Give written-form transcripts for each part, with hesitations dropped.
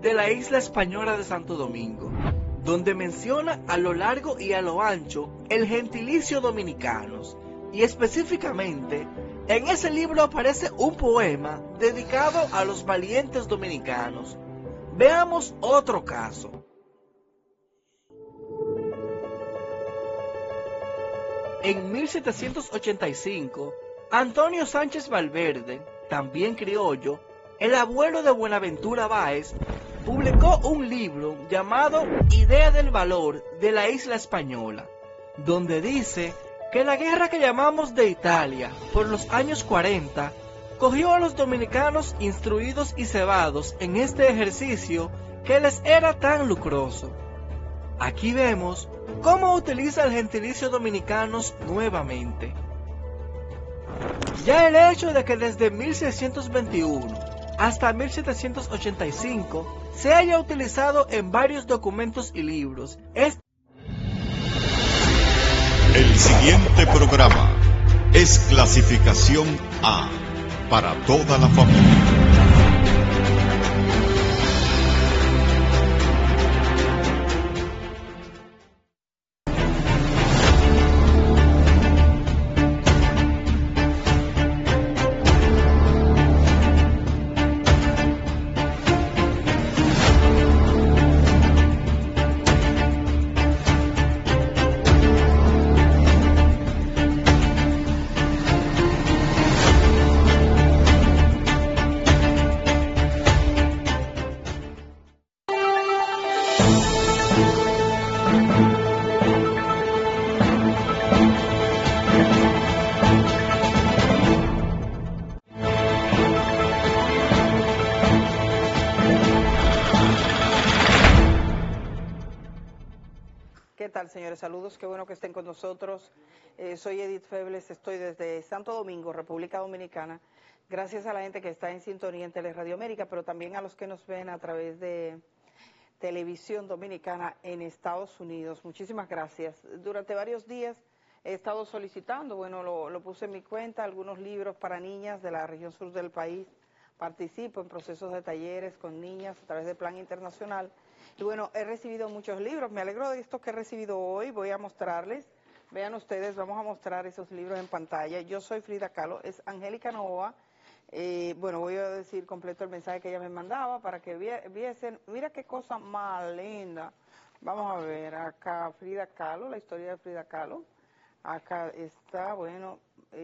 de la isla española de Santo Domingo, donde menciona a lo largo y a lo ancho el gentilicio dominicanos, y específicamente en ese libro aparece un poema dedicado a los valientes dominicanos. Veamos otro caso. En 1785, Antonio Sánchez Valverde, también criollo, el abuelo de Buenaventura Báez, publicó un libro llamado Idea del Valor de la Isla Española, donde dice que la guerra que llamamos de Italia por los años 40 cogió a los dominicanos instruidos y cebados en este ejercicio que les era tan lucroso. Aquí vemos cómo utiliza el gentilicio dominicanos nuevamente. Ya el hecho de que desde 1621 hasta 1785 se haya utilizado en varios documentos y libros es... El siguiente programa es clasificación A para toda la familia. ¿Qué tal, señores? Saludos, qué bueno que estén con nosotros. Soy Edith Febles, estoy desde Santo Domingo, República Dominicana. Gracias a la gente que está en sintonía en Teleradio América, pero también a los que nos ven a través de Televisión Dominicana en Estados Unidos. Muchísimas gracias. Durante varios días he estado solicitando, bueno, lo puse en mi cuenta, algunos libros para niñas de la región sur del país. Participo en procesos de talleres con niñas a través de Plan Internacional. Y bueno, he recibido muchos libros, me alegro de estos que he recibido hoy, voy a mostrarles, vean ustedes, vamos a mostrar esos libros en pantalla. Yo soy Frida Kahlo, es Angélica Novoa, bueno, voy a decir completo el mensaje que ella me mandaba para que viesen, mira qué cosa más linda. Vamos a ver, acá Frida Kahlo, la historia de Frida Kahlo, acá está, bueno,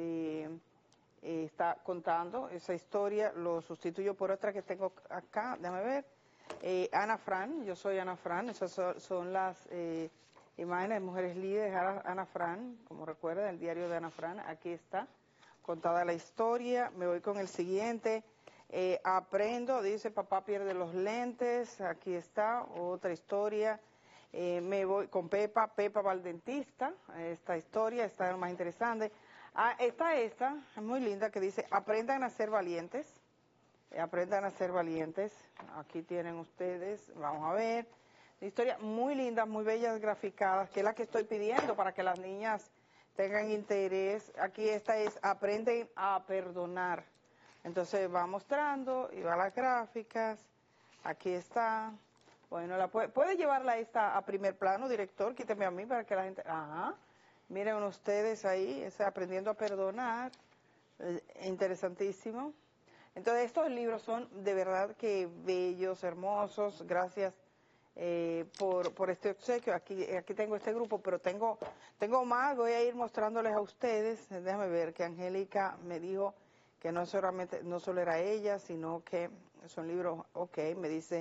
está contando esa historia, lo sustituyo por otra que tengo acá, déjame ver. Ana Fran, yo soy Ana Fran, esas son las imágenes de mujeres líderes, Ana Fran, como recuerdan, el diario de Ana Fran, aquí está, contada la historia. Me voy con el siguiente, aprendo, dice papá pierde los lentes, aquí está, otra historia. Me voy con Pepa va al dentista, esta historia está más interesante. Esta es muy linda, que dice aprendan a ser valientes. Aprendan a ser valientes. Aquí tienen ustedes, vamos a ver, una historia muy linda, muy bellas graficadas, que es la que estoy pidiendo para que las niñas tengan interés. Aquí esta es aprenden a perdonar. Entonces va mostrando y va las gráficas. Aquí está. Bueno, puede llevarla esta a primer plano, director, quíteme a mí para que la gente... Ajá, miren ustedes ahí, aprendiendo a perdonar, interesantísimo. Entonces estos libros son de verdad que bellos, hermosos, gracias por este obsequio. Aquí tengo este grupo, pero tengo más, voy a ir mostrándoles a ustedes. Déjame ver que Angélica me dijo que no solo era ella, sino que son libros, ok, me dice,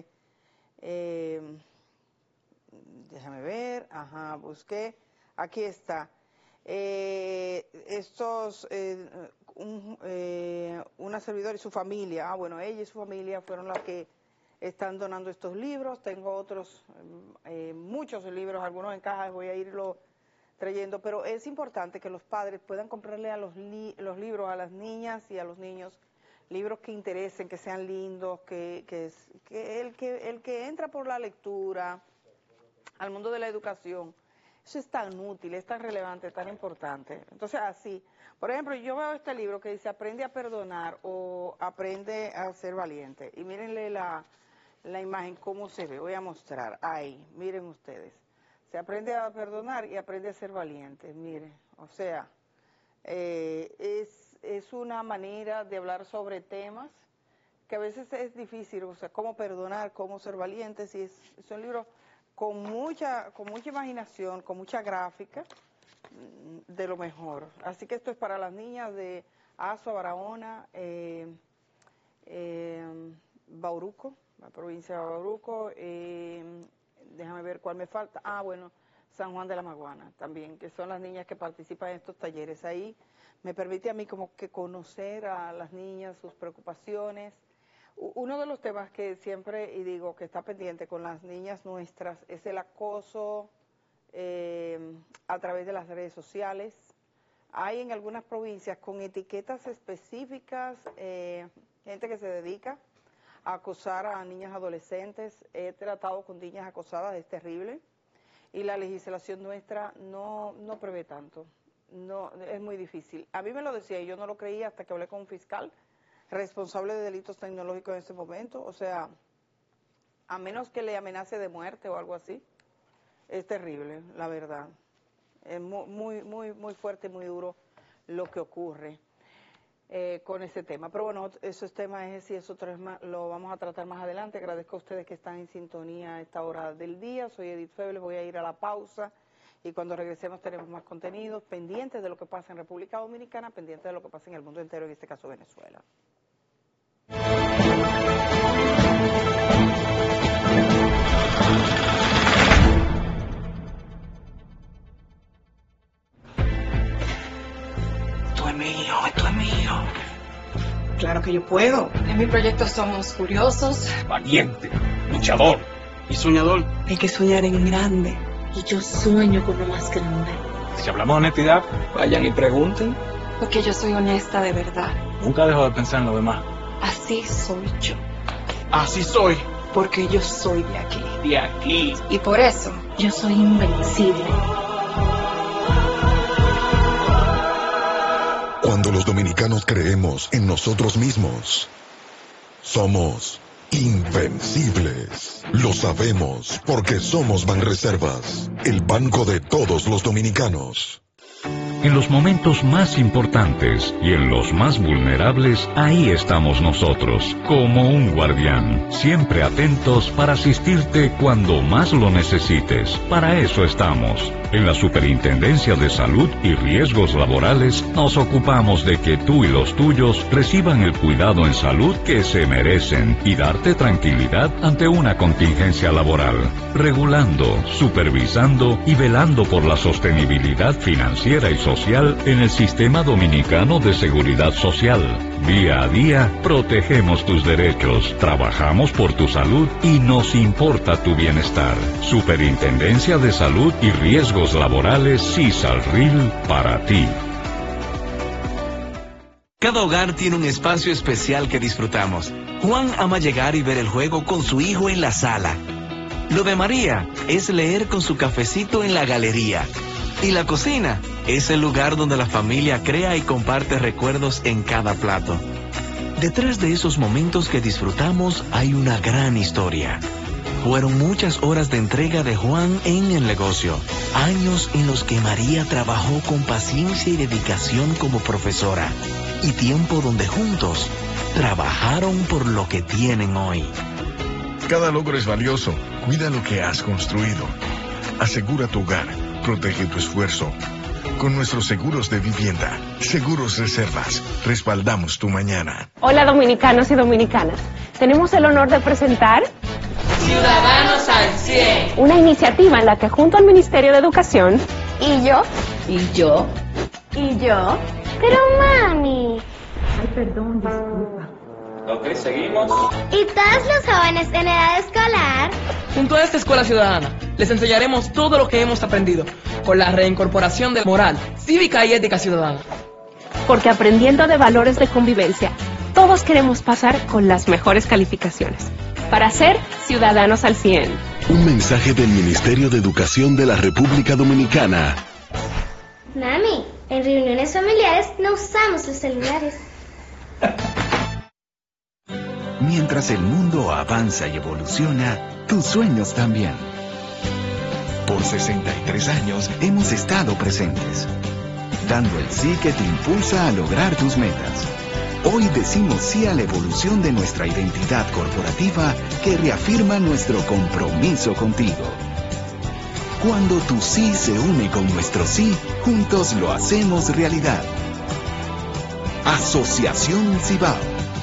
déjame ver, ajá, busqué, aquí está. Una servidora y su familia, bueno, ella y su familia fueron las que están donando estos libros. Tengo otros, muchos libros, algunos en cajas, voy a irlo trayendo, pero es importante que los padres puedan comprarle a los libros a las niñas y a los niños, libros que interesen, que sean lindos, que el que entra por la lectura al mundo de la educación, eso es tan útil, es tan relevante, tan importante. Entonces, así, por ejemplo, yo veo este libro que dice Aprende a perdonar o Aprende a ser valiente. Y mírenle la la imagen, ¿cómo se ve? Voy a mostrar. Ahí, miren ustedes. Se aprende a perdonar y aprende a ser valiente, miren. O sea, es una manera de hablar sobre temas que a veces es difícil, o sea, cómo perdonar, cómo ser valientes, y es un libro con mucha imaginación, con mucha gráfica, de lo mejor. Así que esto es para las niñas de Azua, Barahona, Bauruco, la provincia de Bauruco, déjame ver cuál me falta, bueno, San Juan de la Maguana también, que son las niñas que participan en estos talleres. Ahí me permite a mí como que conocer a las niñas, sus preocupaciones. Uno de los temas que siempre, y digo, que está pendiente con las niñas nuestras, es el acoso a través de las redes sociales. Hay en algunas provincias con etiquetas específicas, gente que se dedica a acosar a niñas adolescentes. He tratado con niñas acosadas, es terrible, y la legislación nuestra no prevé tanto. No, es muy difícil. A mí me lo decía y yo no lo creía hasta que hablé con un fiscal responsable de delitos tecnológicos en ese momento. O sea, a menos que le amenace de muerte o algo así, es terrible, la verdad. Es muy fuerte, muy duro lo que ocurre con ese tema. Pero bueno, esos temas y esos otros más lo vamos a tratar más adelante. Agradezco a ustedes que están en sintonía a esta hora del día. Soy Edith Febles, voy a ir a la pausa y cuando regresemos tenemos más contenidos pendientes de lo que pasa en República Dominicana, pendientes de lo que pasa en el mundo entero, en este caso Venezuela. Esto es mío. Claro que yo puedo. En mi proyecto somos curiosos, Valiente, luchador y soñador. Hay que soñar en grande. y yo sueño con lo más grande. Si hablamos de honestidad, vayan y pregunten. Porque yo soy honesta de verdad. Nunca dejo de pensar en lo demás. Así soy yo. Así soy. Porque yo soy de aquí. De aquí. Y por eso yo soy invencible. Cuando los dominicanos creemos en nosotros mismos, somos invencibles. Lo sabemos porque somos Banreservas, el banco de todos los dominicanos. En los momentos más importantes y en los más vulnerables, ahí estamos nosotros, como un guardián, siempre atentos para asistirte cuando más lo necesites. Para eso estamos. En la Superintendencia de Salud y Riesgos Laborales nos ocupamos de que tú y los tuyos reciban el cuidado en salud que se merecen y darte tranquilidad ante una contingencia laboral, regulando, supervisando y velando por la sostenibilidad financiera y social en el Sistema Dominicano de Seguridad Social. Día a día, protegemos tus derechos, trabajamos por tu salud y nos importa tu bienestar. Superintendencia de Salud y Riesgos Laborales, CISALRIL, para ti. Cada hogar tiene un espacio especial que disfrutamos. Juan ama llegar y ver el juego con su hijo en la sala. Lo de María es leer con su cafecito en la galería. Y la cocina es el lugar donde la familia crea y comparte recuerdos en cada plato. Detrás de esos momentos que disfrutamos hay una gran historia. Fueron muchas horas de entrega de Juan en el negocio, años en los que María trabajó con paciencia y dedicación como profesora, y tiempo donde juntos trabajaron por lo que tienen hoy. Cada logro es valioso. Cuida lo que has construido. Asegura tu hogar. Protege tu esfuerzo. Con nuestros seguros de vivienda, Seguros Reservas, respaldamos tu mañana. Hola dominicanos y dominicanas. Tenemos el honor de presentar Ciudadanos al 100. Una iniciativa en la que junto al Ministerio de Educación y yo. Pero mami. Ay, perdón, disculpa. Ok, seguimos. ¿Y todos los jóvenes en edad escolar? Junto a esta escuela ciudadana, les enseñaremos todo lo que hemos aprendido con la reincorporación de moral, cívica y ética ciudadana. Porque aprendiendo de valores de convivencia, todos queremos pasar con las mejores calificaciones para ser ciudadanos al 100. Un mensaje del Ministerio de Educación de la República Dominicana. Mami, en reuniones familiares no usamos los celulares. Mientras el mundo avanza y evoluciona, tus sueños también. Por 63 años hemos estado presentes, dando el sí que te impulsa a lograr tus metas. Hoy decimos sí a la evolución de nuestra identidad corporativa que reafirma nuestro compromiso contigo. Cuando tu sí se une con nuestro sí, juntos lo hacemos realidad. Asociación Cibao.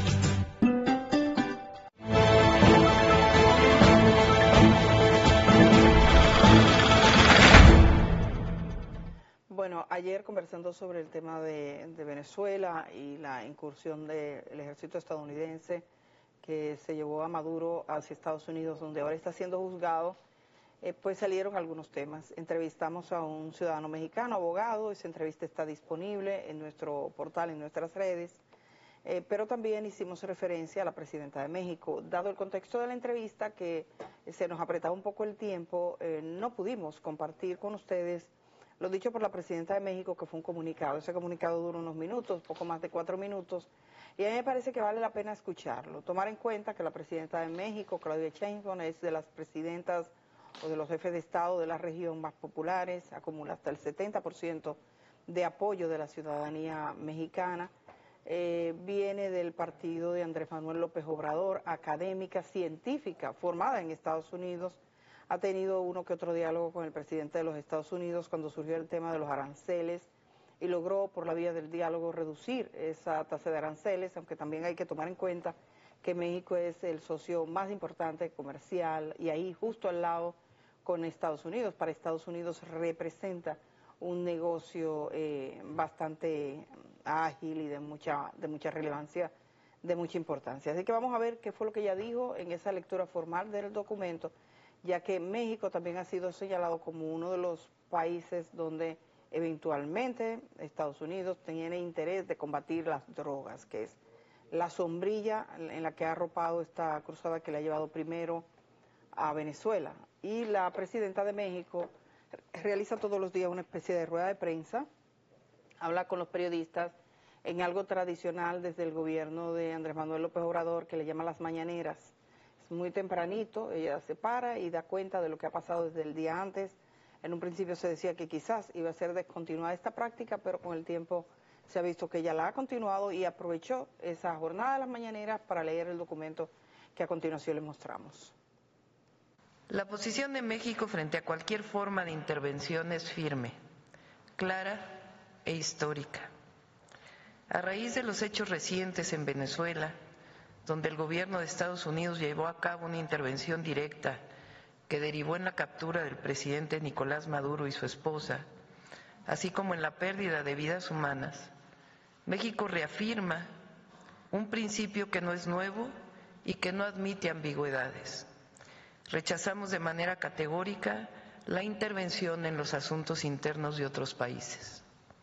Bueno, ayer conversando sobre el tema de Venezuela y la incursión del ejército estadounidense que se llevó a Maduro hacia Estados Unidos, donde ahora está siendo juzgado, pues salieron algunos temas. Entrevistamos a un ciudadano mexicano, abogado, esa entrevista está disponible en nuestro portal, en nuestras redes, pero también hicimos referencia a la presidenta de México. Dado el contexto de la entrevista, que se nos apretaba un poco el tiempo, no pudimos compartir con ustedes lo dicho por la presidenta de México, que fue un comunicado. Ese comunicado duró unos minutos, poco más de 4 minutos, y a mí me parece que vale la pena escucharlo. Tomar en cuenta que la presidenta de México, Claudia Sheinbaum, es de las presidentas o de los jefes de Estado de la región más populares, acumula hasta el 70% de apoyo de la ciudadanía mexicana, viene del partido de Andrés Manuel López Obrador, académica, científica, formada en Estados Unidos, ha tenido uno que otro diálogo con el presidente de los Estados Unidos cuando surgió el tema de los aranceles y logró por la vía del diálogo reducir esa tasa de aranceles, aunque también hay que tomar en cuenta que México es el socio más importante comercial y ahí justo al lado con Estados Unidos. Para Estados Unidos representa un negocio bastante ágil y de mucha relevancia, de mucha importancia. Así que vamos a ver qué fue lo que ella dijo en esa lectura formal del documento, ya que México también ha sido señalado como uno de los países donde eventualmente Estados Unidos tiene interés de combatir las drogas, que es la sombrilla en la que ha arropado esta cruzada que le ha llevado primero a Venezuela. Y la presidenta de México realiza todos los días una especie de rueda de prensa, habla con los periodistas en algo tradicional desde el gobierno de Andrés Manuel López Obrador, que le llama las mañaneras. Es muy tempranito, ella se para y da cuenta de lo que ha pasado desde el día antes. En un principio se decía que quizás iba a ser descontinuada esta práctica, pero con el tiempo se ha visto que ella la ha continuado y aprovechó esa jornada de las mañaneras para leer el documento que a continuación le mostramos. La posición de México frente a cualquier forma de intervención es firme, clara e histórica. A raíz de los hechos recientes en Venezuela, donde el gobierno de Estados Unidos llevó a cabo una intervención directa que derivó en la captura del presidente Nicolás Maduro y su esposa, así como en la pérdida de vidas humanas, México reafirma un principio que no es nuevo y que no admite ambigüedades. Rechazamos de manera categórica la intervención en los asuntos internos de otros países.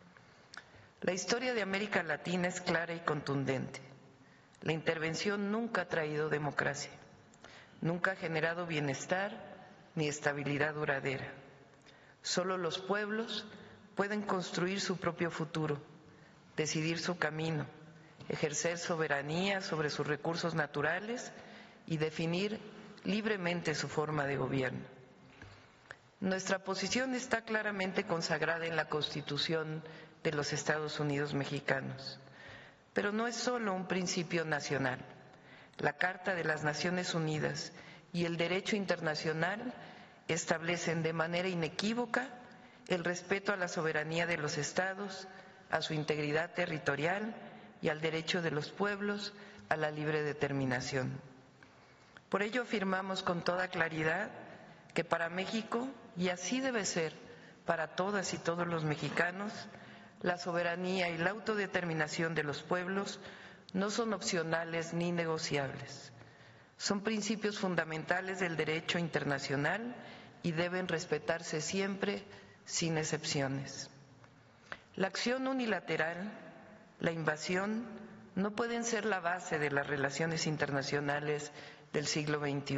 La historia de América Latina es clara y contundente. La intervención nunca ha traído democracia, nunca ha generado bienestar ni estabilidad duradera. Solo los pueblos pueden construir su propio futuro, decidir su camino, ejercer soberanía sobre sus recursos naturales y definir libremente su forma de gobierno. Nuestra posición está claramente consagrada en la Constitución de los Estados Unidos mexicanos. Pero no es solo un principio nacional. La Carta de las Naciones Unidas y el derecho internacional establecen de manera inequívoca el respeto a la soberanía de los estados, a su integridad territorial y al derecho de los pueblos a la libre determinación. Por ello afirmamos con toda claridad que para México, y así debe ser para todas y todos los mexicanos, la soberanía y la autodeterminación de los pueblos no son opcionales ni negociables. Son principios fundamentales del derecho internacional y deben respetarse siempre, sin excepciones. La acción unilateral, la invasión, no pueden ser la base de las relaciones internacionales del siglo XXI.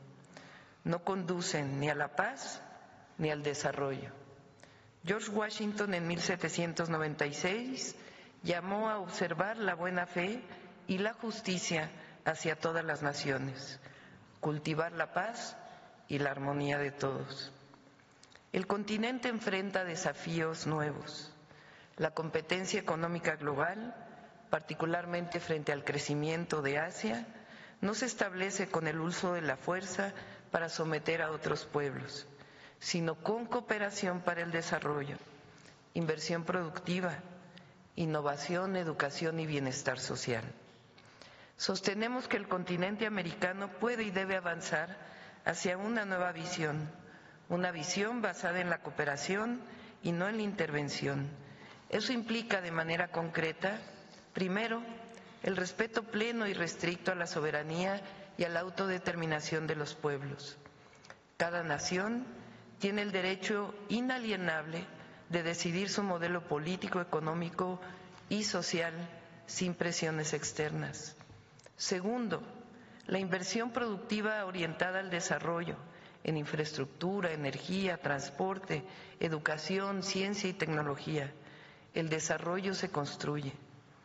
No conducen ni a la paz ni al desarrollo. George Washington en 1796 llamó a observar la buena fe y la justicia hacia todas las naciones, cultivar la paz y la armonía de todos. El continente enfrenta desafíos nuevos. La competencia económica global, particularmente frente al crecimiento de Asia, no se establece con el uso de la fuerza para someter a otros pueblos, sino con cooperación para el desarrollo, inversión productiva, innovación, educación y bienestar social. Sostenemos que el continente americano puede y debe avanzar hacia una nueva visión, una visión basada en la cooperación y no en la intervención. Eso implica de manera concreta, primero, el respeto pleno y restricto a la soberanía y a la autodeterminación de los pueblos. Cada nación tiene el derecho inalienable de decidir su modelo político, económico y social sin presiones externas. Segundo, la inversión productiva orientada al desarrollo en infraestructura, energía, transporte, educación, ciencia y tecnología. El desarrollo se construye.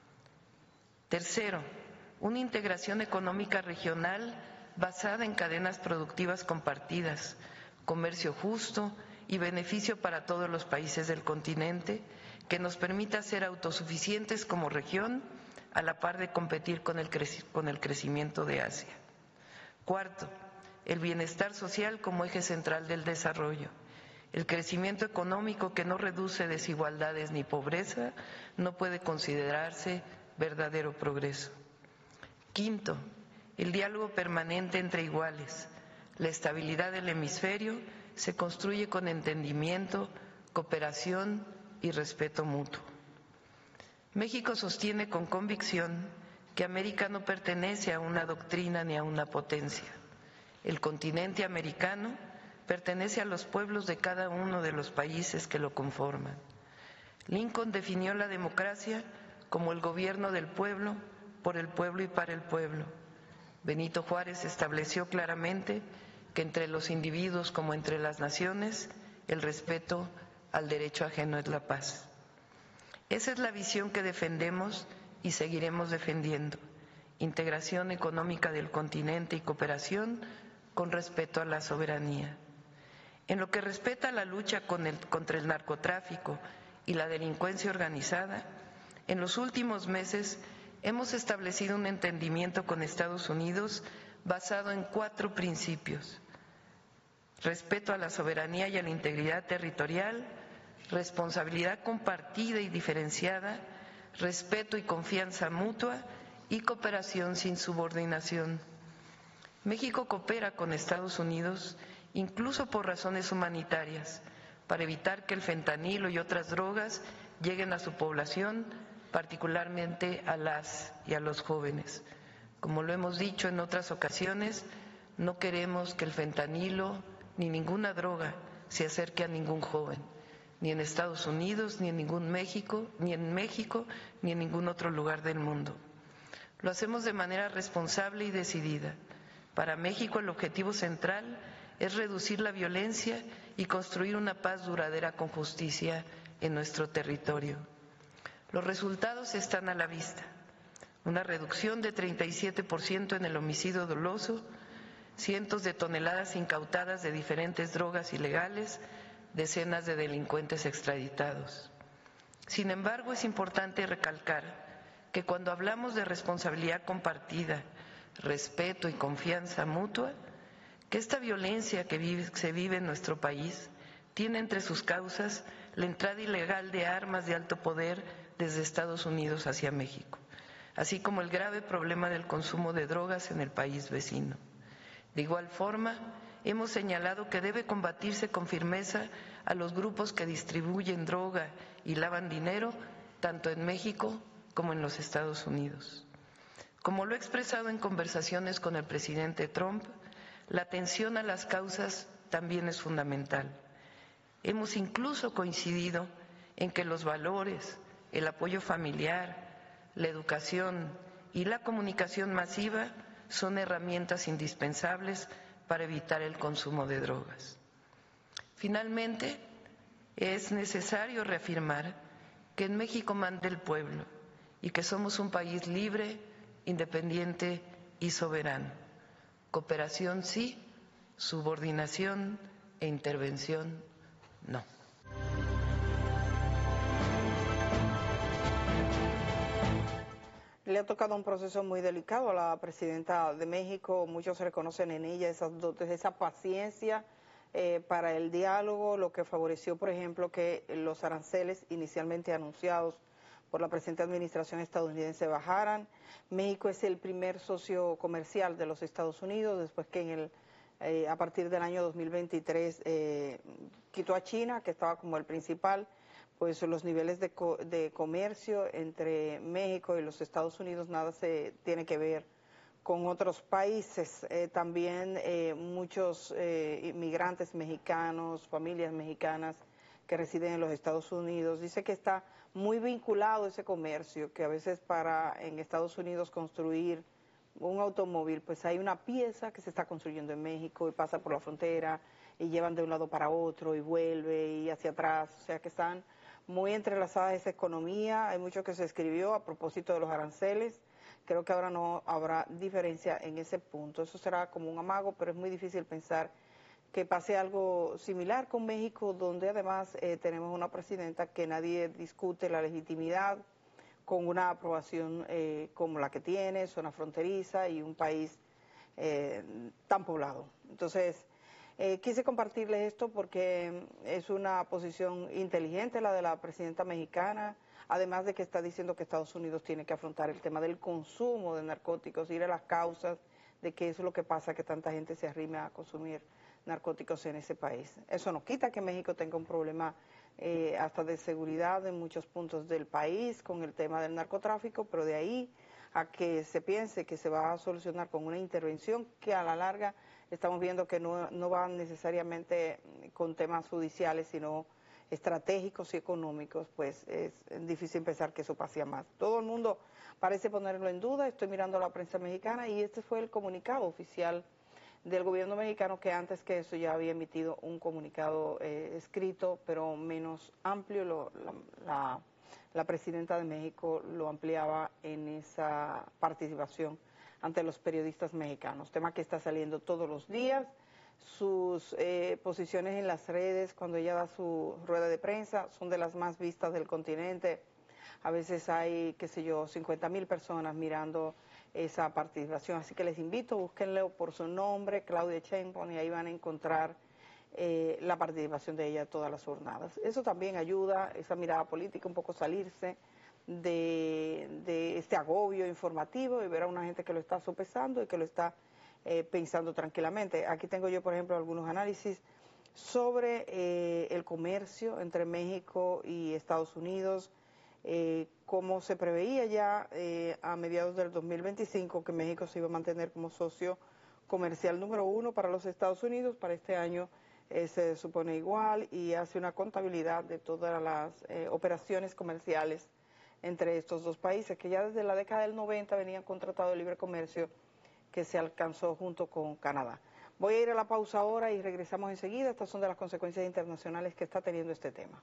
Tercero, una integración económica regional basada en cadenas productivas compartidas, comercio justo y beneficio para todos los países del continente, que nos permita ser autosuficientes como región a la par de competir con el crecimiento de Asia. Cuarto, el bienestar social como eje central del desarrollo. El crecimiento económico que no reduce desigualdades ni pobreza no puede considerarse verdadero progreso. Quinto, el diálogo permanente entre iguales. La estabilidad del hemisferio se construye con entendimiento, cooperación y respeto mutuo. México sostiene con convicción que América no pertenece a una doctrina ni a una potencia. El continente americano pertenece a los pueblos de cada uno de los países que lo conforman. Lincoln definió la democracia como el gobierno del pueblo, por el pueblo y para el pueblo. Benito Juárez estableció claramente que entre los individuos como entre las naciones, el respeto al derecho ajeno es la paz. Esa es la visión que defendemos y seguiremos defendiendo: integración económica del continente y cooperación con respeto a la soberanía. En lo que respecta a la lucha contra el narcotráfico y la delincuencia organizada, en los últimos meses hemos establecido un entendimiento con Estados Unidos basado en 4 principios: respeto a la soberanía y a la integridad territorial, responsabilidad compartida y diferenciada, respeto y confianza mutua y cooperación sin subordinación. México coopera con Estados Unidos incluso por razones humanitarias, para evitar que el fentanilo y otras drogas lleguen a su población, particularmente a las y a los jóvenes. Como lo hemos dicho en otras ocasiones, no queremos que el fentanilo ni ninguna droga se acerque a ningún joven, ni en Estados Unidos, ni en México, ni en ningún otro lugar del mundo. Lo hacemos de manera responsable y decidida. Para México el objetivo central es reducir la violencia y construir una paz duradera con justicia en nuestro territorio. Los resultados están a la vista: una reducción de 37% en el homicidio doloso, cientos de toneladas incautadas de diferentes drogas ilegales, decenas de delincuentes extraditados. Sin embargo, es importante recalcar que cuando hablamos de responsabilidad compartida, respeto y confianza mutua, que esta violencia que se vive en nuestro país tiene entre sus causas la entrada ilegal de armas de alto poder desde Estados Unidos hacia México, así como el grave problema del consumo de drogas en el país vecino. De igual forma, hemos señalado que debe combatirse con firmeza a los grupos que distribuyen droga y lavan dinero, tanto en México como en los Estados Unidos. Como lo he expresado en conversaciones con el presidente Trump, la atención a las causas también es fundamental. Hemos incluso coincidido en que los valores, el apoyo familiar, la educación y la comunicación masiva son herramientas indispensables para evitar el consumo de drogas. Finalmente, es necesario reafirmar que en México manda el pueblo y que somos un país libre, independiente y soberano. Cooperación sí, subordinación e intervención no. Le ha tocado un proceso muy delicado a la presidenta de México. Muchos reconocen en ella esas dotes, esa paciencia para el diálogo, lo que favoreció, por ejemplo, que los aranceles inicialmente anunciados por la presente administración estadounidense bajaran. México es el primer socio comercial de los Estados Unidos, después que a partir del año 2023 quitó a China, que estaba como el principal. Pues los niveles de comercio entre México y los Estados Unidos nada se tiene que ver con otros países. También muchos inmigrantes mexicanos, familias mexicanas que residen en los Estados Unidos, dice que está muy vinculado ese comercio, que a veces en Estados Unidos construir un automóvil, pues hay una pieza que se está construyendo en México y pasa por la frontera y llevan de un lado para otro y vuelve y hacia atrás, o sea que están muy entrelazada esa economía. Hay mucho que se escribió a propósito de los aranceles. Creo que ahora no habrá diferencia en ese punto. Eso será como un amago, pero es muy difícil pensar que pase algo similar con México, donde además tenemos una presidenta que nadie discute la legitimidad, con una aprobación como la que tiene, zona fronteriza y un país tan poblado. Entonces, quise compartirles esto porque es una posición inteligente la de la presidenta mexicana, además de que está diciendo que Estados Unidos tiene que afrontar el tema del consumo de narcóticos, ir a las causas de qué es lo que pasa que tanta gente se arrime a consumir narcóticos en ese país. Eso no quita que México tenga un problema hasta de seguridad en muchos puntos del país con el tema del narcotráfico, pero de ahí a que se piense que se va a solucionar con una intervención que a la larga estamos viendo que no va necesariamente con temas judiciales, sino estratégicos y económicos, pues es difícil pensar que eso pase a más. Todo el mundo parece ponerlo en duda. Estoy mirando la prensa mexicana y este fue el comunicado oficial del gobierno mexicano, que antes que eso ya había emitido un comunicado escrito, pero menos amplio. La presidenta de México lo ampliaba en esa participación ante los periodistas mexicanos, tema que está saliendo todos los días. Sus posiciones en las redes, cuando ella da su rueda de prensa, son de las más vistas del continente. A veces hay, 50,000 personas mirando esa participación, así que les invito, búsquenlo por su nombre, Claudia Sheinbaum, y ahí van a encontrar la participación de ella todas las jornadas. Eso también ayuda, esa mirada política, un poco salirse de este agobio informativo y ver a una gente que lo está sopesando y que lo está pensando tranquilamente. Aquí tengo yo, por ejemplo, algunos análisis sobre el comercio entre México y Estados Unidos, como se preveía ya a mediados del 2025 que México se iba a mantener como socio comercial número 1 para los Estados Unidos. Para este año se supone igual, y hace una contabilidad de todas las operaciones comerciales entre estos dos países, que ya desde la década del 90 venían con tratado de libre comercio que se alcanzó junto con Canadá. Voy a ir a la pausa ahora y regresamos enseguida. Estas son de las consecuencias internacionales que está teniendo este tema.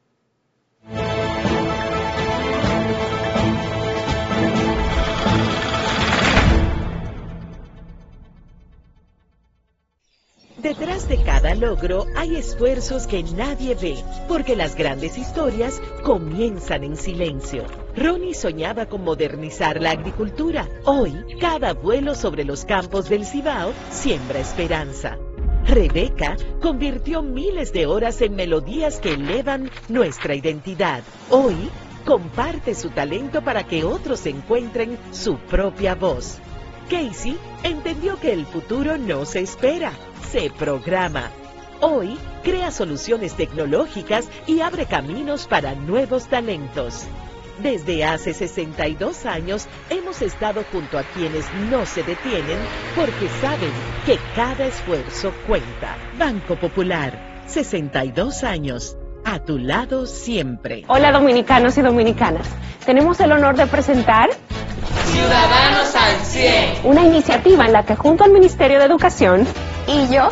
Detrás de cada logro hay esfuerzos que nadie ve, porque las grandes historias comienzan en silencio. Ronnie soñaba con modernizar la agricultura. Hoy, cada vuelo sobre los campos del Cibao siembra esperanza. Rebeca convirtió miles de horas en melodías que elevan nuestra identidad. Hoy, comparte su talento para que otros encuentren su propia voz. Casey entendió que el futuro no se espera, se programa. Hoy, crea soluciones tecnológicas y abre caminos para nuevos talentos. Desde hace 62 años hemos estado junto a quienes no se detienen porque saben que cada esfuerzo cuenta. Banco Popular, 62 años. A tu lado siempre. Hola dominicanos y dominicanas. Tenemos el honor de presentar Ciudadanos al 100. Una iniciativa en la que junto al Ministerio de Educación ¿Y yo?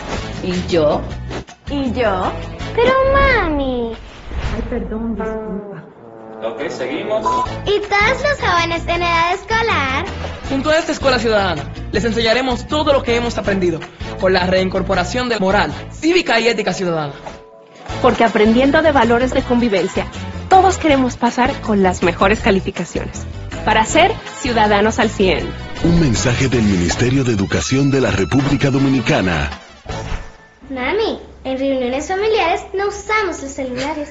y yo. Pero mami. Ay, perdón, disculpa. Ok, seguimos. ¿Y todos los jóvenes en edad escolar? Junto a esta escuela ciudadana, les enseñaremos todo lo que hemos aprendido con la reincorporación de moral, cívica y ética ciudadana. Porque aprendiendo de valores de convivencia, todos queremos pasar con las mejores calificaciones para ser ciudadanos al 100. Un mensaje del Ministerio de Educación de la República Dominicana. Mami, en reuniones familiares no usamos los celulares.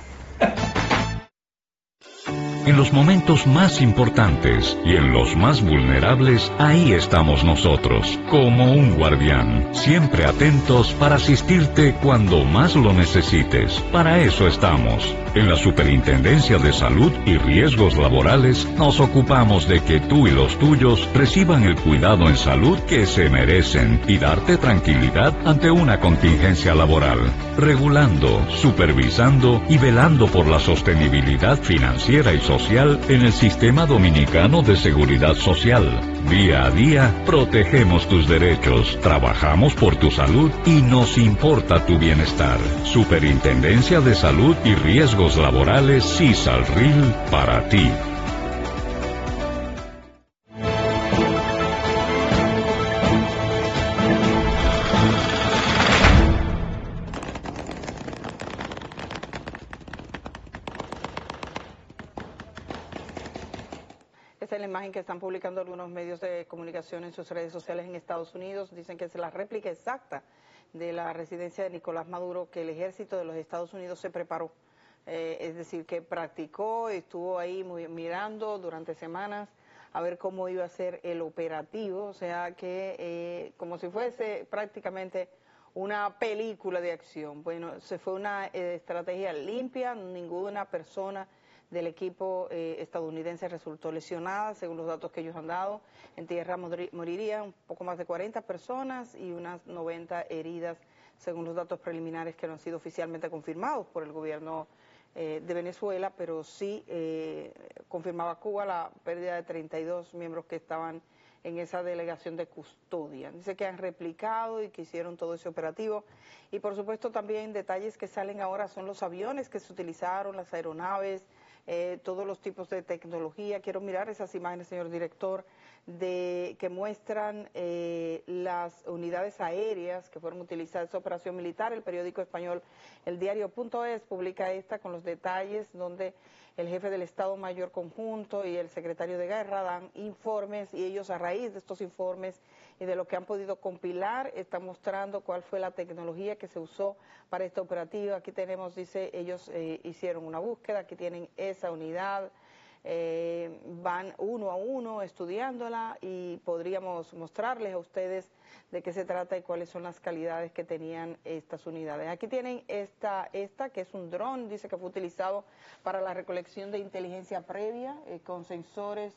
En los momentos más importantes y en los más vulnerables, ahí estamos nosotros, como un guardián, siempre atentos para asistirte cuando más lo necesites. Para eso estamos. En la Superintendencia de Salud y Riesgos Laborales nos ocupamos de que tú y los tuyos reciban el cuidado en salud que se merecen y darte tranquilidad ante una contingencia laboral, regulando, supervisando y velando por la sostenibilidad financiera y social en el Sistema Dominicano de Seguridad Social. Día a día, protegemos tus derechos, trabajamos por tu salud y nos importa tu bienestar. Superintendencia de Salud y Riesgos Laborales, CISALRIL, para ti. Esta es la imagen que están publicando algunos medios de comunicación en sus redes sociales en Estados Unidos. Dicen que es la réplica exacta de la residencia de Nicolás Maduro que el ejército de los Estados Unidos se preparó. Es decir, que practicó, estuvo ahí mirando durante semanas a ver cómo iba a ser el operativo. O sea que como si fuese prácticamente una película de acción. Bueno, se fue una estrategia limpia, ninguna persona del equipo estadounidense resultó lesionada, según los datos que ellos han dado. En tierra morirían un poco más de 40 personas y unas 90 heridas, según los datos preliminares que no han sido oficialmente confirmados por el gobierno de Venezuela, pero sí confirmaba Cuba la pérdida de 32 miembros que estaban en esa delegación de custodia. Dice que han replicado y que hicieron todo ese operativo. Y por supuesto también detalles que salen ahora son los aviones que se utilizaron, las aeronaves, todos los tipos de tecnología. Quiero mirar esas imágenes, señor director, que muestran las unidades aéreas que fueron utilizadas en esa operación militar. El periódico español El Diario.es publica esta con los detalles donde el jefe del Estado Mayor Conjunto y el secretario de Guerra dan informes, y ellos a raíz de estos informes y de lo que han podido compilar están mostrando cuál fue la tecnología que se usó para esta operativa. Aquí tenemos, dice, ellos hicieron una búsqueda, aquí tienen esa unidad, van uno a uno estudiándola y podríamos mostrarles a ustedes de qué se trata y cuáles son las calidades que tenían estas unidades. Aquí tienen esta que es un dron, dice que fue utilizado para la recolección de inteligencia previa con sensores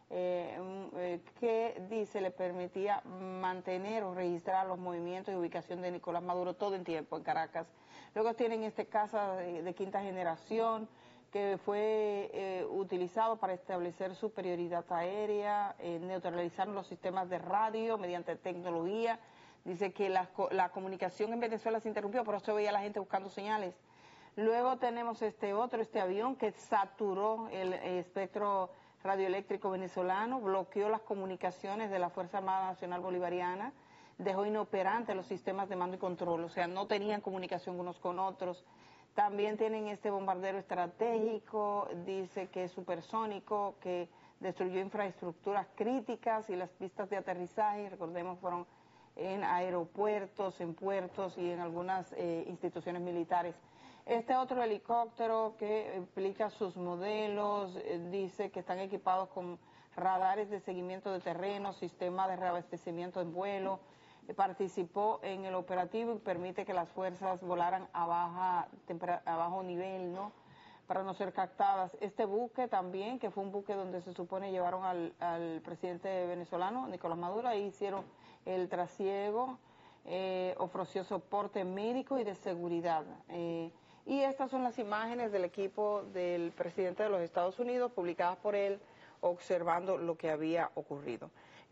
que dice le permitía mantener o registrar los movimientos y ubicación de Nicolás Maduro todo el tiempo en Caracas. Luego tienen este caza de quinta generación que fue utilizado para establecer superioridad aérea, neutralizaron los sistemas de radio mediante tecnología. Dice que la comunicación en Venezuela se interrumpió, pero se veía a la gente buscando señales. Luego tenemos este avión que saturó el espectro radioeléctrico venezolano, bloqueó las comunicaciones de la Fuerza Armada Nacional Bolivariana, dejó inoperantes los sistemas de mando y control, o sea, no tenían comunicación unos con otros. También tienen este bombardero estratégico, dice que es supersónico, que destruyó infraestructuras críticas y las pistas de aterrizaje, recordemos, fueron en aeropuertos, en puertos y en algunas instituciones militares. Este otro helicóptero que explica sus modelos, dice que están equipados con radares de seguimiento de terreno, sistema de reabastecimiento en vuelo, participó en el operativo y permite que las fuerzas volaran a bajo nivel, ¿no?, para no ser captadas. Este buque también, que fue un buque donde se supone llevaron al presidente venezolano, Nicolás Maduro, ahí hicieron el trasiego, ofreció soporte médico y de seguridad. Y estas son las imágenes del equipo del presidente de los Estados Unidos, publicadas por él, observando lo que había ocurrido.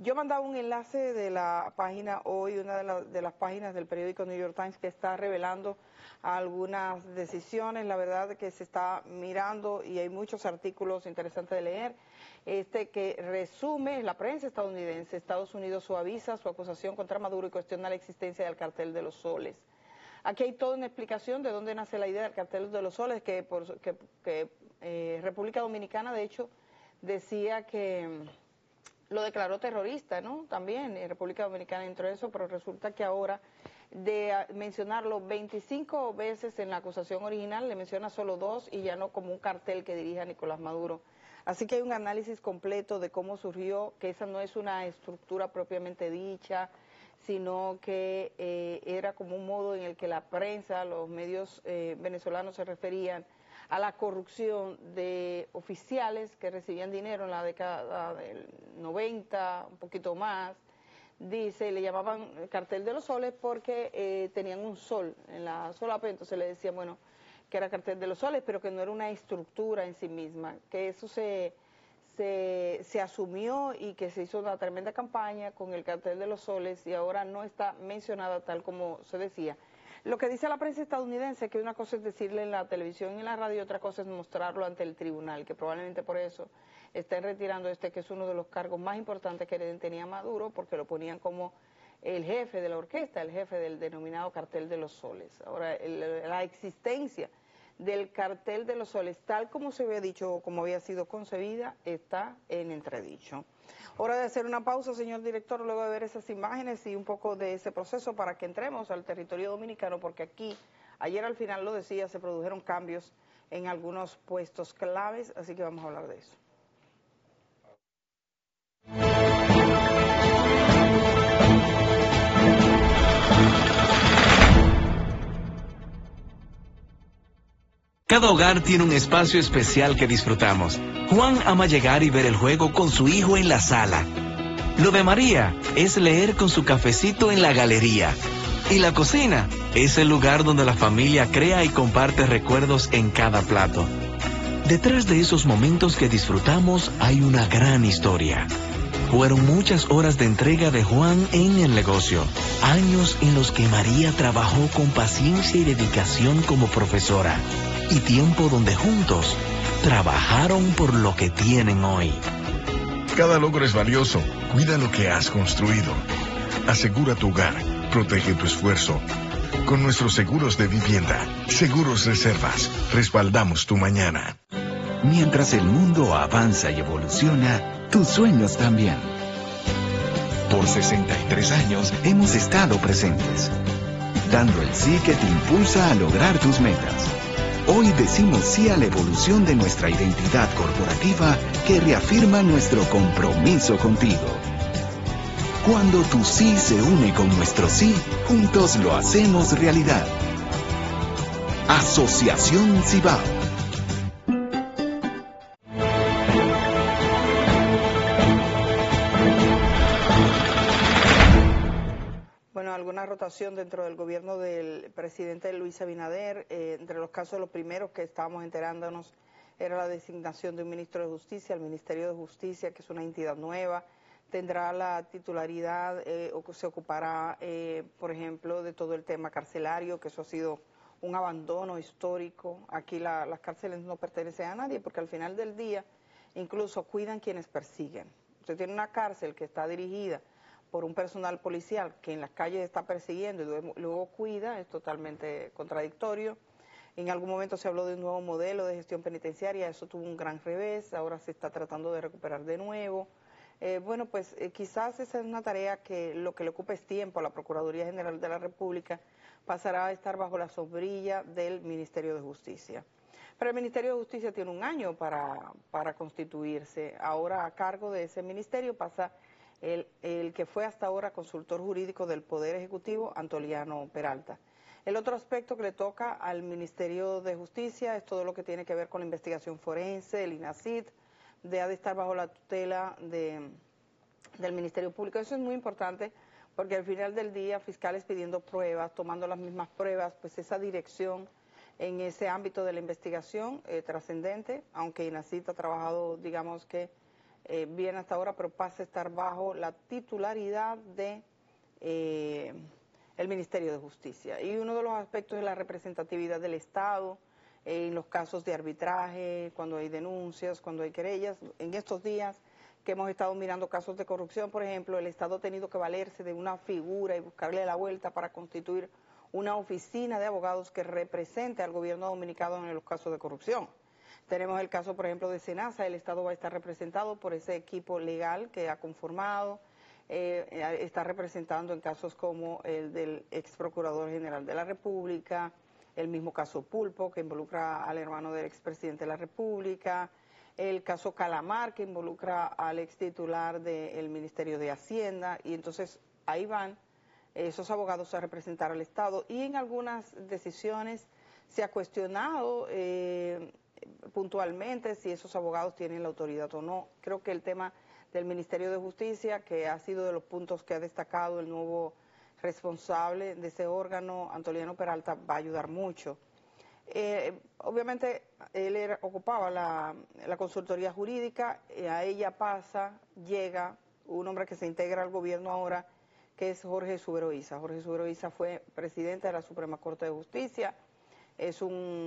Yo mandaba un enlace de la página hoy, una de las páginas del periódico New York Times, que está revelando algunas decisiones, la verdad que se está mirando y hay muchos artículos interesantes de leer, que resume la prensa estadounidense. Estados Unidos suaviza su acusación contra Maduro y cuestiona la existencia del cartel de los soles. Aquí hay toda una explicación de dónde nace la idea del cartel de los soles, que República Dominicana, de hecho, decía que lo declaró terrorista, ¿no? También República Dominicana entró eso, pero resulta que ahora de mencionarlo 25 veces en la acusación original, le menciona solo 2 y ya no como un cartel que dirige a Nicolás Maduro. Así que hay un análisis completo de cómo surgió, que esa no es una estructura propiamente dicha, sino que era como un modo en el que la prensa, los medios venezolanos se referían a la corrupción de oficiales que recibían dinero en la década del 90, un poquito más. Dice, le llamaban cartel de los soles porque tenían un sol en la solapa, entonces le decían, bueno, que era cartel de los soles, pero que no era una estructura en sí misma, que eso se asumió y que se hizo una tremenda campaña con el cartel de los soles y ahora no está mencionada tal como se decía. Lo que dice la prensa estadounidense es que una cosa es decirle en la televisión y en la radio y otra cosa es mostrarlo ante el tribunal, que probablemente por eso estén retirando que es uno de los cargos más importantes que tenía Maduro, porque lo ponían como el jefe de la orquesta, el jefe del denominado cartel de los soles. Ahora, la existencia del cartel de los soles, tal como se había dicho o como había sido concebida, está en entredicho. Hora de hacer una pausa, señor director, luego de ver esas imágenes y un poco de ese proceso para que entremos al territorio dominicano, porque aquí, ayer al final lo decía, se produjeron cambios en algunos puestos claves, así que vamos a hablar de eso. Cada hogar tiene un espacio especial que disfrutamos. Juan ama llegar y ver el juego con su hijo en la sala. Lo de María es leer con su cafecito en la galería. Y la cocina es el lugar donde la familia crea y comparte recuerdos en cada plato. Detrás de esos momentos que disfrutamos hay una gran historia. Fueron muchas horas de entrega de Juan en el negocio. Años en los que María trabajó con paciencia y dedicación como profesora. Y tiempo donde juntos trabajaron por lo que tienen hoy. Cada logro es valioso. Cuida lo que has construido. Asegura tu hogar. Protege tu esfuerzo. Con nuestros seguros de vivienda, Seguros Reservas, respaldamos tu mañana. Mientras el mundo avanza y evoluciona, tus sueños también. Por 63 años hemos estado presentes, dando el sí que te impulsa a lograr tus metas. Hoy decimos sí a la evolución de nuestra identidad corporativa que reafirma nuestro compromiso contigo. Cuando tu sí se une con nuestro sí, juntos lo hacemos realidad. Asociación Cibao. Bueno, alguna rotación dentro del gobierno del presidente Luis Abinader. Entre los casos, los primeros que estábamos enterándonos era la designación de un ministro de Justicia, el Ministerio de Justicia, que es una entidad nueva. Tendrá la titularidad o se ocupará, por ejemplo, de todo el tema carcelario, que eso ha sido un abandono histórico. Aquí las cárceles no pertenecen a nadie porque al final del día incluso cuidan quienes persiguen. Usted tiene una cárcel que está dirigida por un personal policial que en las calles está persiguiendo y luego cuida, es totalmente contradictorio. En algún momento se habló de un nuevo modelo de gestión penitenciaria, eso tuvo un gran revés, ahora se está tratando de recuperar de nuevo. Bueno, pues quizás esa es una tarea que lo que le ocupa es tiempo a la Procuraduría General de la República, pasará a estar bajo la sombrilla del Ministerio de Justicia. Pero el Ministerio de Justicia tiene un año para constituirse. Ahora a cargo de ese ministerio pasa el que fue hasta ahora consultor jurídico del Poder Ejecutivo, Antoliano Peralta. El otro aspecto que le toca al Ministerio de Justicia es todo lo que tiene que ver con la investigación forense, el INACIT, ha de estar bajo la tutela del Ministerio Público. Eso es muy importante porque al final del día, fiscales pidiendo pruebas, tomando las mismas pruebas, pues esa dirección en ese ámbito de la investigación trascendente, aunque INACIT ha trabajado, digamos que, bien hasta ahora, pero pasa a estar bajo la titularidad de el Ministerio de Justicia. Y uno de los aspectos es la representatividad del Estado en los casos de arbitraje, cuando hay denuncias, cuando hay querellas. En estos días que hemos estado mirando casos de corrupción, por ejemplo, el Estado ha tenido que valerse de una figura y buscarle la vuelta para constituir una oficina de abogados que represente al gobierno dominicano en los casos de corrupción. Tenemos el caso, por ejemplo, de Senasa. El Estado va a estar representado por ese equipo legal que ha conformado, está representando en casos como el del ex procurador general de la República, el mismo caso Pulpo, que involucra al hermano del expresidente de la República, el caso Calamar, que involucra al ex titular del Ministerio de Hacienda, y entonces ahí van esos abogados a representar al Estado, y en algunas decisiones se ha cuestionado puntualmente si esos abogados tienen la autoridad o no. Creo que el tema del Ministerio de Justicia, que ha sido de los puntos que ha destacado el nuevo responsable de ese órgano, Antoliano Peralta, va a ayudar mucho. Obviamente él ocupaba la consultoría jurídica, a ella llega un hombre que se integra al gobierno ahora, que es Jorge Subero Isa. Jorge Subero Isa fue presidente de la Suprema Corte de Justicia, es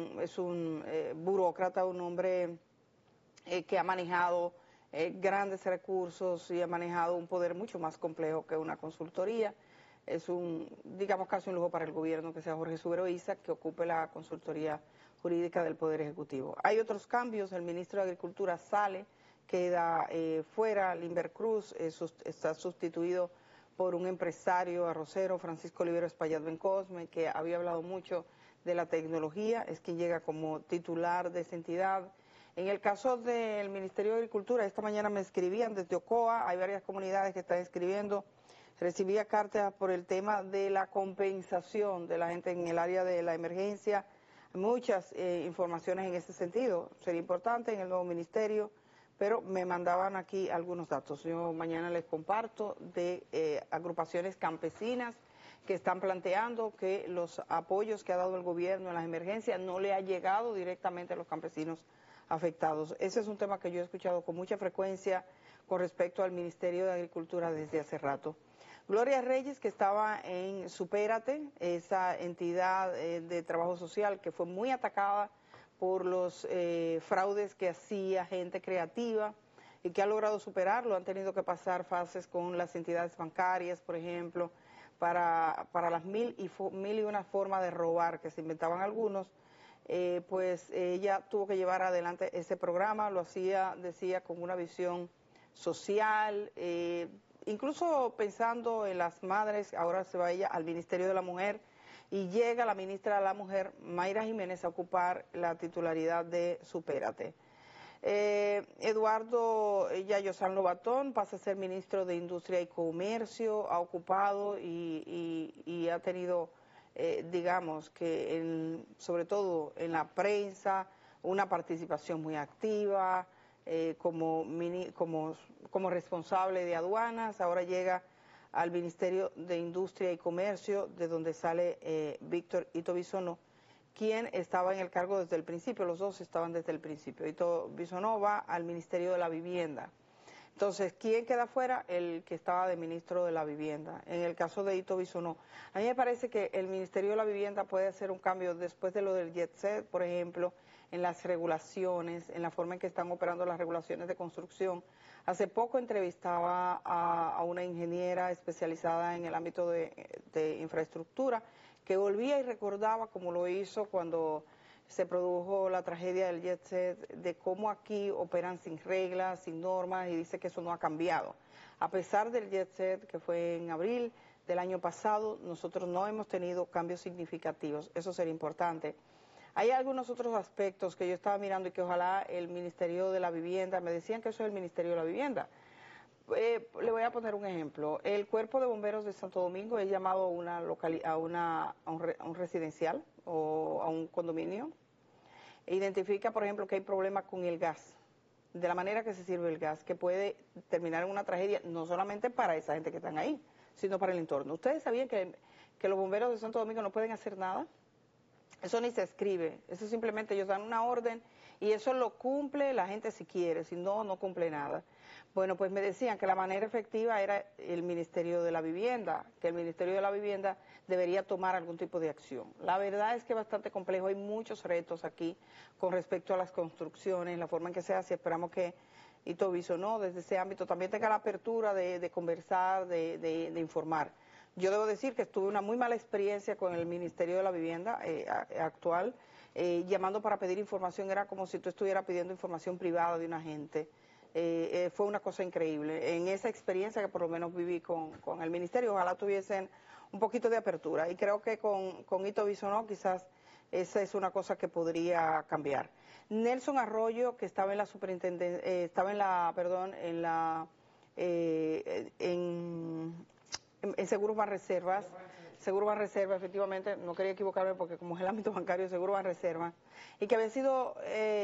un burócrata, un hombre que ha manejado grandes recursos y ha manejado un poder mucho más complejo que una consultoría. Es digamos, casi un lujo para el gobierno que sea Jorge Subero Isa, que ocupe la consultoría jurídica del Poder Ejecutivo. Hay otros cambios, el ministro de Agricultura sale, queda fuera, Limber Cruz está sustituido por un empresario arrocero, Francisco Olivero Espaillat Bencosme, que había hablado mucho de la tecnología, es quien llega como titular de esa entidad. En el caso del Ministerio de Agricultura, esta mañana me escribían desde Ocoa, hay varias comunidades que están escribiendo. Recibía cartas por el tema de la compensación de la gente en el área de la emergencia, muchas informaciones en ese sentido. Sería importante en el nuevo ministerio, pero me mandaban aquí algunos datos. Yo mañana les comparto de agrupaciones campesinas que están planteando que los apoyos que ha dado el gobierno en las emergencias no le ha llegado directamente a los campesinos afectados. Ese es un tema que yo he escuchado con mucha frecuencia con respecto al Ministerio de Agricultura desde hace rato. Gloria Reyes, que estaba en Supérate, esa entidad de trabajo social que fue muy atacada por los fraudes que hacía gente creativa y que ha logrado superarlo. Han tenido que pasar fases con las entidades bancarias, por ejemplo, para las mil y una formas de robar que se inventaban algunos. Pues ella tuvo que llevar adelante ese programa, lo hacía, decía, con una visión social, incluso pensando en las madres. Ahora se va ella al Ministerio de la Mujer y llega la ministra de la Mujer, Mayra Jiménez, a ocupar la titularidad de Supérate. Eduardo Yayosán Lobatón pasa a ser ministro de Industria y Comercio, ha ocupado y ha tenido, digamos, que sobre todo en la prensa, una participación muy activa, como responsable de aduanas. Ahora llega al Ministerio de Industria y Comercio, de donde sale Víctor Ito Bisonó, quien estaba en el cargo desde el principio. Los dos estaban desde el principio. Ito Bisonó va al Ministerio de la Vivienda. Entonces, ¿quién queda fuera? El que estaba de ministro de la Vivienda. En el caso de Ito Bisonó, a mí me parece que el Ministerio de la Vivienda puede hacer un cambio después de lo del Jet Set, por ejemplo, en las regulaciones, en la forma en que están operando las regulaciones de construcción. Hace poco entrevistaba a una ingeniera especializada en el ámbito de infraestructura, que volvía y recordaba, como lo hizo cuando se produjo la tragedia del Jet Set, de cómo aquí operan sin reglas, sin normas, y dice que eso no ha cambiado. A pesar del Jet Set, que fue en abril del año pasado, nosotros no hemos tenido cambios significativos. Eso sería importante. Hay algunos otros aspectos que yo estaba mirando y que ojalá el Ministerio de la Vivienda, me decían que eso es el Ministerio de la Vivienda. Le voy a poner un ejemplo. El Cuerpo de Bomberos de Santo Domingo es llamado a un residencial o a un condominio. Identifica, por ejemplo, que hay problemas con el gas, de la manera que se sirve el gas, que puede terminar en una tragedia, no solamente para esa gente que están ahí, sino para el entorno. ¿Ustedes sabían que los bomberos de Santo Domingo no pueden hacer nada? Eso ni se escribe, eso simplemente ellos dan una orden y eso lo cumple la gente si quiere, si no, no cumple nada. Bueno, pues me decían que la manera efectiva era el Ministerio de la Vivienda, que el Ministerio de la Vivienda debería tomar algún tipo de acción. La verdad es que es bastante complejo, hay muchos retos aquí con respecto a las construcciones, la forma en que se hace, esperamos que Ito Bisonó desde ese ámbito también tenga la apertura de conversar, de informar. Yo debo decir que tuve una muy mala experiencia con el Ministerio de la Vivienda actual, llamando para pedir información, era como si tú estuvieras pidiendo información privada de una gente. Fue una cosa increíble. En esa experiencia que por lo menos viví con el Ministerio, ojalá tuviesen un poquito de apertura. Y creo que con Ito Bisonó quizás esa es una cosa que podría cambiar. Nelson Arroyo, que estaba en la superintendencia, en Seguros Banreservas, Seguro Banreservas, efectivamente, no quería equivocarme porque como es el ámbito bancario, Seguro Banreservas, y que había sido,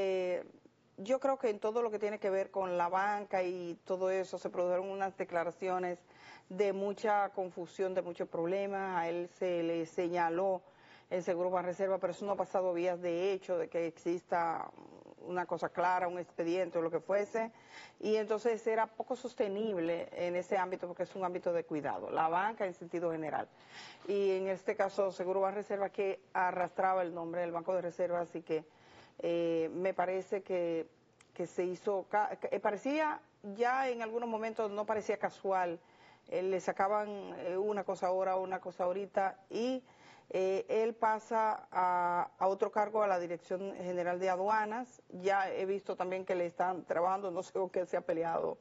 yo creo que en todo lo que tiene que ver con la banca y todo eso, se produjeron unas declaraciones de mucha confusión, de muchos problemas, a él se le señaló el Seguro Banreservas, pero eso no ha pasado vías de hecho, de que exista una cosa clara, un expediente o lo que fuese, y entonces era poco sostenible en ese ámbito porque es un ámbito de cuidado, la banca en sentido general. Y en este caso Seguro Banreservas que arrastraba el nombre del Banco de Reservas y que me parece que se hizo, parecía ya en algunos momentos no parecía casual, le sacaban una cosa ahora, una cosa ahorita y él pasa a otro cargo a la Dirección General de Aduanas. Ya he visto también que le están trabajando, no sé con qué se ha peleado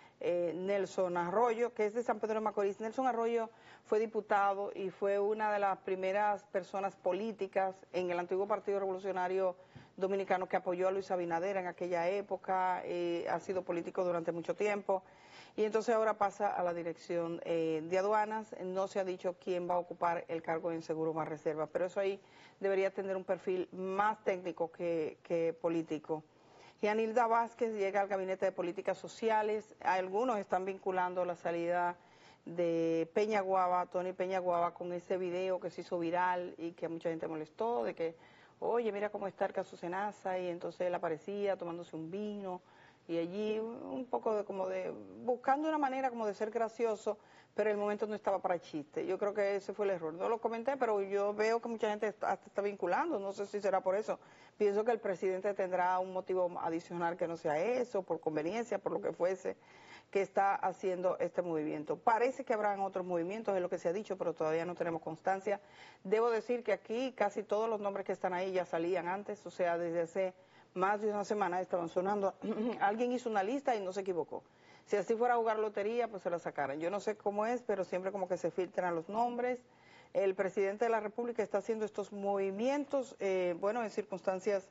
Nelson Arroyo, que es de San Pedro de Macorís. Nelson Arroyo fue diputado y fue una de las primeras personas políticas en el antiguo Partido Revolucionario Dominicano que apoyó a Luis Abinader en aquella época, ha sido político durante mucho tiempo. Y entonces ahora pasa a la Dirección de Aduanas, no se ha dicho quién va a ocupar el cargo en Seguro Banreservas, pero eso ahí debería tener un perfil más técnico que político. Gianilda Vázquez llega al Gabinete de Políticas Sociales, algunos están vinculando la salida de Peñaguaba, Tony Peñaguaba, con ese video que se hizo viral y que a mucha gente molestó, de que, oye, mira cómo está el caso Senasa, y entonces él aparecía tomándose un vino, y allí un poco buscando una manera como de ser gracioso, pero el momento no estaba para chiste. Yo creo que ese fue el error. No lo comenté, pero yo veo que mucha gente hasta está vinculando, no sé si será por eso. Pienso que el presidente tendrá un motivo adicional que no sea eso, por conveniencia, por lo que fuese, que está haciendo este movimiento. Parece que habrán otros movimientos, es lo que se ha dicho, pero todavía no tenemos constancia. Debo decir que aquí casi todos los nombres que están ahí ya salían antes, o sea, desde hace más de una semana estaban sonando. Alguien hizo una lista y no se equivocó. Si así fuera a jugar lotería, pues se la sacaran. Yo no sé cómo es, pero siempre como que se filtran los nombres. El presidente de la República está haciendo estos movimientos, en circunstancias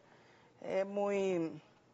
muy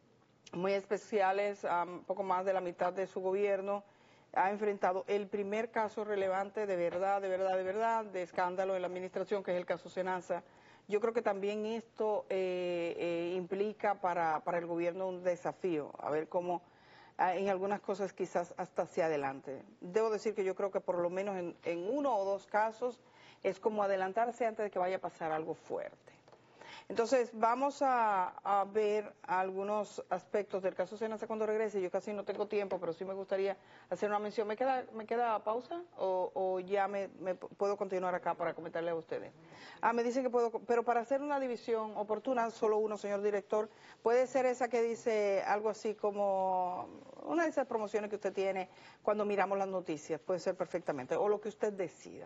especiales. Un poco más de la mitad de su gobierno ha enfrentado el primer caso relevante de verdad, de escándalo en la administración, que es el caso Senasa. Yo creo que también esto implica para el gobierno un desafío, a ver cómo en algunas cosas quizás hasta hacia adelante. Debo decir que yo creo que por lo menos en uno o dos casos es como adelantarse antes de que vaya a pasar algo fuerte. Entonces vamos a ver algunos aspectos del caso Senasa cuando regrese. Yo casi no tengo tiempo, pero sí me gustaría hacer una mención. ¿Me queda pausa o ya me puedo continuar acá para comentarle a ustedes? Me dicen que puedo, pero para hacer una división oportuna, solo uno, señor director, puede ser esa que dice algo así como una de esas promociones que usted tiene cuando miramos las noticias, puede ser perfectamente, o lo que usted decida.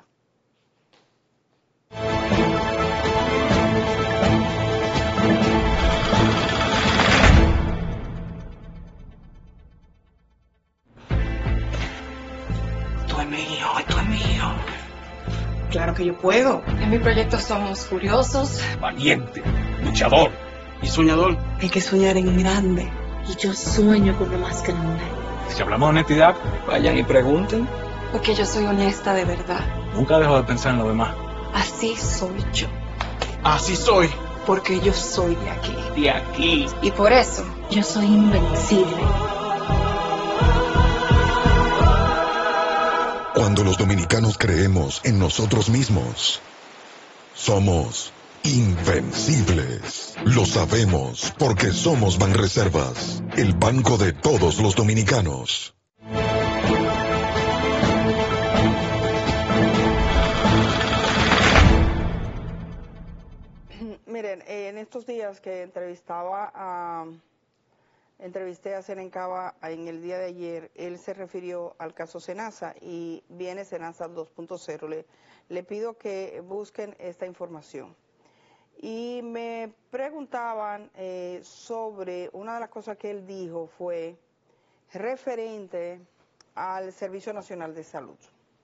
Esto es mío. Claro que yo puedo. En mi proyecto somos curiosos, valiente, luchador y soñador. Hay que soñar en grande. Y yo sueño con lo más grande. Si hablamos de honestidad, vayan y pregunten. Porque yo soy honesta de verdad. Nunca dejo de pensar en lo demás. Así soy yo. Así soy. Porque yo soy de aquí. De aquí. Y por eso yo soy invencible. Cuando los dominicanos creemos en nosotros mismos, somos Invencibles. Lo sabemos porque somos Banreservas, el banco de todos los dominicanos. Miren, en estos días que entrevisté a Senencaba en el día de ayer, él se refirió al caso Senasa y viene Senasa 2.0. Le pido que busquen esta información. Y me preguntaban sobre una de las cosas que él dijo fue referente al Servicio Nacional de Salud.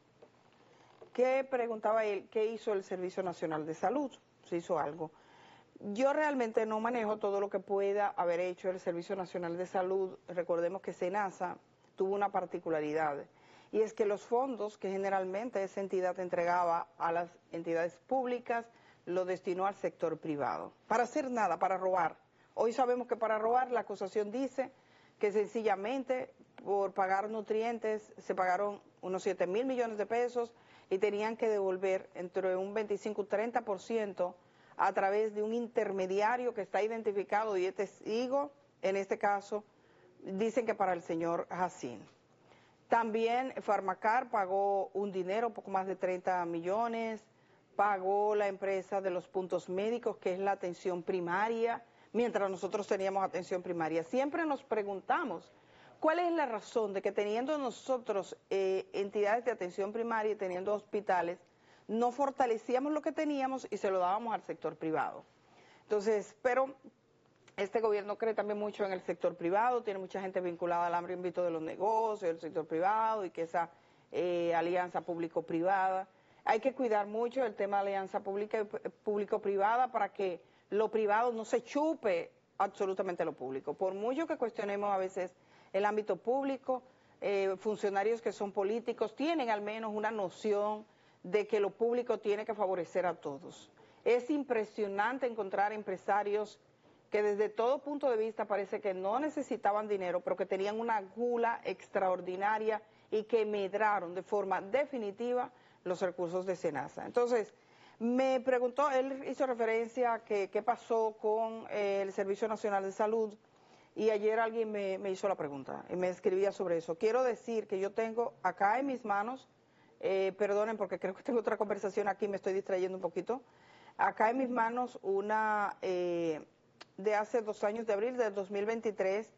¿Qué preguntaba él? ¿Qué hizo el Servicio Nacional de Salud? ¿Se hizo algo? Yo realmente no manejo todo lo que pueda haber hecho el Servicio Nacional de Salud. Recordemos que Senasa tuvo una particularidad, y es que los fondos que generalmente esa entidad entregaba a las entidades públicas, lo destinó al sector privado. Para hacer nada, para robar. Hoy sabemos que para robar la acusación dice que sencillamente por pagar nutrientes se pagaron unos 7.000 millones de pesos y tenían que devolver entre un 25 y 30% a través de un intermediario que está identificado y es testigo, en este caso, dicen que para el señor Jacín. También Farmacar pagó un dinero, poco más de 30 millones, pagó la empresa de los puntos médicos, que es la atención primaria, mientras nosotros teníamos atención primaria. Siempre nos preguntamos, ¿cuál es la razón de que teniendo nosotros entidades de atención primaria y teniendo hospitales, no fortalecíamos lo que teníamos y se lo dábamos al sector privado? Entonces, pero este gobierno cree también mucho en el sector privado, tiene mucha gente vinculada al ámbito de los negocios, del sector privado, y que esa alianza público-privada. Hay que cuidar mucho el tema de alianza público-privada para que lo privado no se chupe absolutamente lo público. Por mucho que cuestionemos a veces el ámbito público, funcionarios que son políticos tienen al menos una noción de que lo público tiene que favorecer a todos. Es impresionante encontrar empresarios que desde todo punto de vista parece que no necesitaban dinero, pero que tenían una gula extraordinaria y que medraron de forma definitiva los recursos de Senasa. Entonces, me preguntó, él hizo referencia a qué pasó con el Servicio Nacional de Salud, y ayer alguien me hizo la pregunta y me escribía sobre eso. Quiero decir que yo tengo acá en mis manos, perdonen porque creo que tengo otra conversación aquí, me estoy distrayendo un poquito, acá en mis manos una de hace 2 años, de abril del 2023,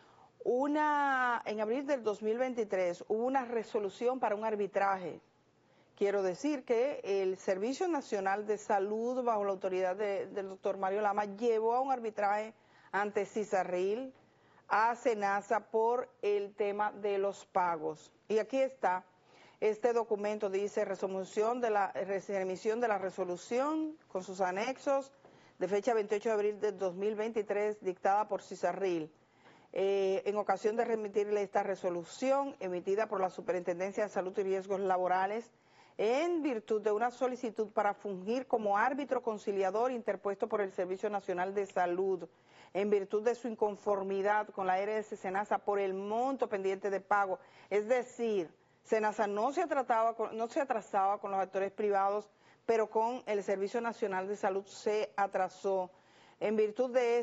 en abril del 2023 hubo una resolución para un arbitraje. Quiero decir que el Servicio Nacional de Salud, bajo la autoridad del doctor Mario Lama, llevó a un arbitraje ante CISARRIL a Senasa por el tema de los pagos. Y aquí está, este documento dice remisión de la resolución con sus anexos de fecha 28 de abril de 2023, dictada por CISARRIL. En ocasión de remitirle esta resolución emitida por la Superintendencia de Salud y Riesgos Laborales, en virtud de una solicitud para fungir como árbitro conciliador interpuesto por el Servicio Nacional de Salud, en virtud de su inconformidad con la RS Senasa por el monto pendiente de pago. Es decir, Senasa no se atrasaba con los actores privados, pero con el Servicio Nacional de Salud se atrasó. En virtud de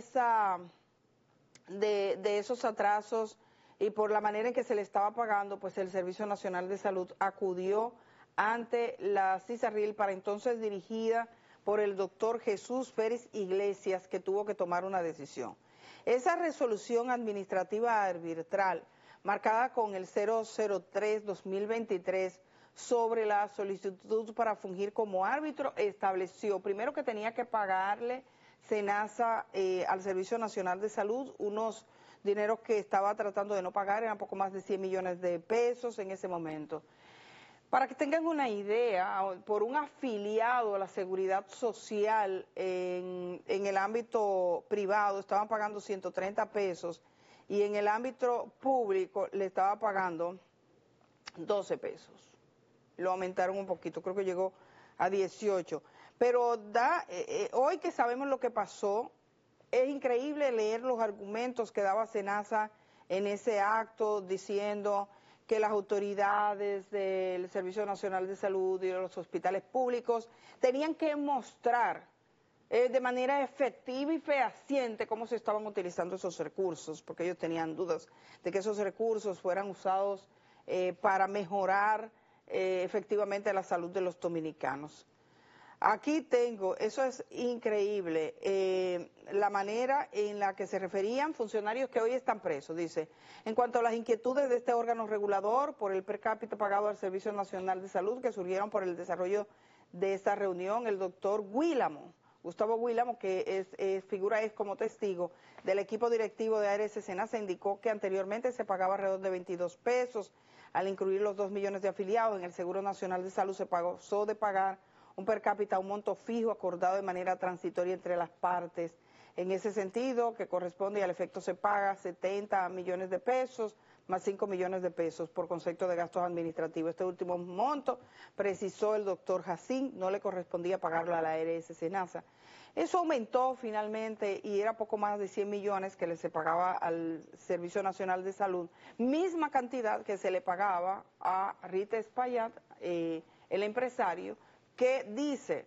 esos atrasos y por la manera en que se le estaba pagando, pues el Servicio Nacional de Salud acudió ante la CISARRIL, para entonces dirigida por el doctor Jesús Férez Iglesias, que tuvo que tomar una decisión. Esa resolución administrativa arbitral, marcada con el 003-2023, sobre la solicitud para fungir como árbitro, estableció primero que tenía que pagarle Senasa al Servicio Nacional de Salud unos dineros que estaba tratando de no pagar, eran poco más de 100 millones de pesos en ese momento. Para que tengan una idea, por un afiliado a la Seguridad Social en el ámbito privado estaban pagando 130 pesos y en el ámbito público le estaba pagando 12 pesos. Lo aumentaron un poquito, creo que llegó a 18. Pero hoy que sabemos lo que pasó, es increíble leer los argumentos que daba Senasa en ese acto diciendo que las autoridades del Servicio Nacional de Salud y de los hospitales públicos tenían que mostrar de manera efectiva y fehaciente cómo se estaban utilizando esos recursos, porque ellos tenían dudas de que esos recursos fueran usados para mejorar efectivamente la salud de los dominicanos. Aquí tengo, eso es increíble, la manera en la que se referían funcionarios que hoy están presos. Dice, en cuanto a las inquietudes de este órgano regulador por el per cápita pagado al Servicio Nacional de Salud que surgieron por el desarrollo de esta reunión, el doctor Gustavo Guílamo, que figura como testigo del equipo directivo de ARS Senasa, indicó que anteriormente se pagaba alrededor de 22 pesos. Al incluir los 2 millones de afiliados en el Seguro Nacional de Salud, se pasó de pagar un per cápita, un monto fijo acordado de manera transitoria entre las partes. En ese sentido, que corresponde y al efecto se paga 70 millones de pesos más 5 millones de pesos por concepto de gastos administrativos. Este último monto, precisó el doctor Jacín, no le correspondía pagarlo a la ARS Senasa. Eso aumentó finalmente y era poco más de 100 millones que se pagaba al Servicio Nacional de Salud, misma cantidad que se le pagaba a Rita Espaillat, el empresario, que dice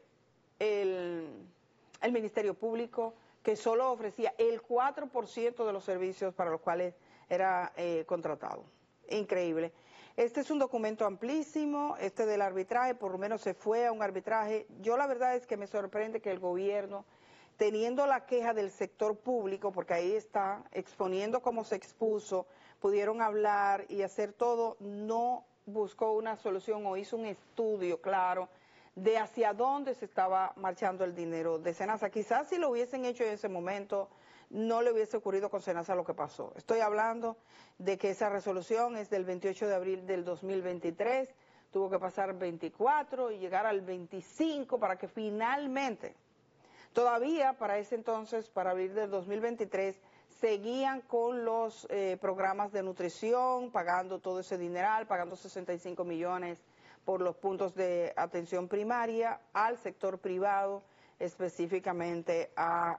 el Ministerio Público que solo ofrecía el 4% de los servicios para los cuales era contratado. Increíble. Este es un documento amplísimo, este del arbitraje, por lo menos se fue a un arbitraje. Yo la verdad es que me sorprende que el gobierno, teniendo la queja del sector público, porque ahí está, exponiendo cómo se expuso, pudieron hablar y hacer todo, no buscó una solución o hizo un estudio claro de hacia dónde se estaba marchando el dinero de Senasa. Quizás si lo hubiesen hecho en ese momento, no le hubiese ocurrido con Senasa lo que pasó. Estoy hablando de que esa resolución es del 28 de abril del 2023, tuvo que pasar 24 y llegar al 25 para que finalmente, todavía para ese entonces, para abril del 2023, seguían con los programas de nutrición, pagando todo ese dineral, pagando 65 millones por los puntos de atención primaria al sector privado, específicamente a